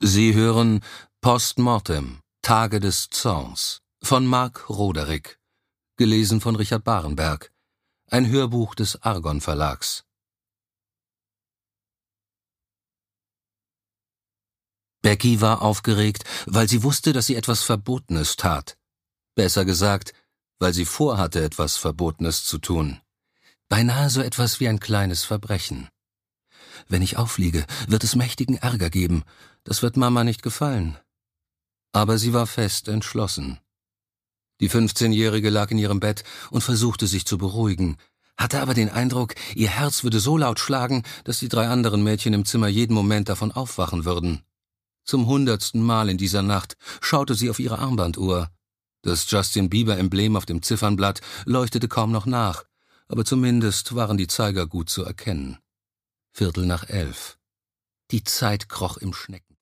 Sie hören Post Mortem, Tage des Zorns von Mark Roderick, gelesen von Richard Barenberg, ein Hörbuch des Argon Verlags. Becky war aufgeregt, weil sie wusste, dass sie etwas Verbotenes tat. Besser gesagt, weil sie vorhatte, etwas Verbotenes zu tun. Beinahe so etwas wie ein kleines Verbrechen. Wenn ich auffliege, wird es mächtigen Ärger geben. Das wird Mama nicht gefallen. Aber sie war fest entschlossen. Die 15-Jährige lag in ihrem Bett und versuchte sich zu beruhigen, hatte aber den Eindruck, ihr Herz würde so laut schlagen, dass die 3 anderen Mädchen im Zimmer jeden Moment davon aufwachen würden. Zum 100. Mal in dieser Nacht schaute sie auf ihre Armbanduhr. Das Justin Bieber-Emblem auf dem Ziffernblatt leuchtete kaum noch nach, aber zumindest waren die Zeiger gut zu erkennen. 11:15. Die Zeit kroch im Schnecken.